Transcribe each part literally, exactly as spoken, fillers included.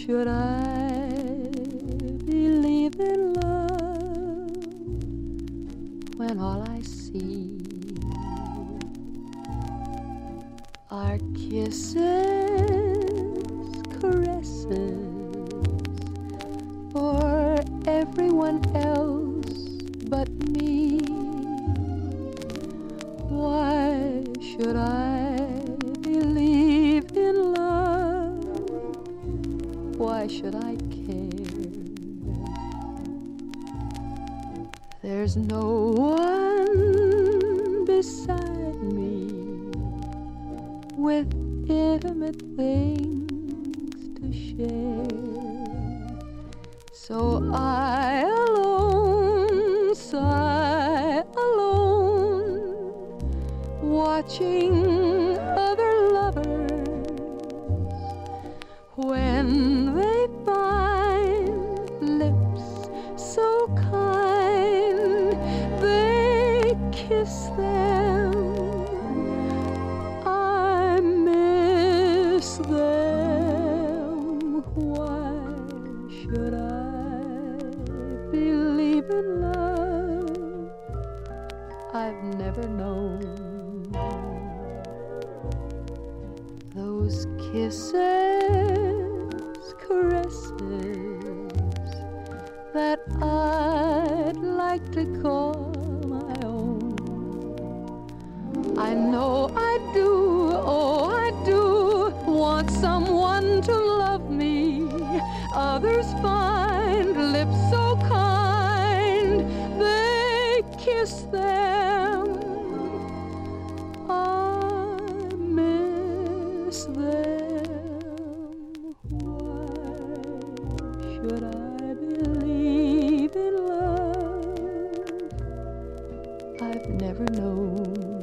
should I believe in love when all I see are kisses, caresses for everyone else but me? Why should I believe in love? Why should I care? There's no one beside me with intimate things to share, so I alone sigh alone, watching other lovers when they find lips so kind, they kiss them. I miss them. Why should I believe in love I've never known? Those kisses, caresses that I'd like to call my own. I know I do, oh I do want someone to love me. Others find lips so kind, they kiss them. I miss them. Why should I believe in love I've never known?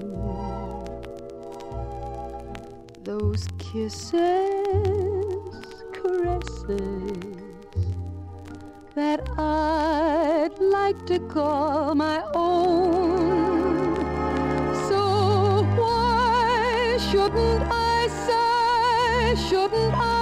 Those kisses, caresses that I'd like to call my own. So why shouldn't I sigh? Shouldn't I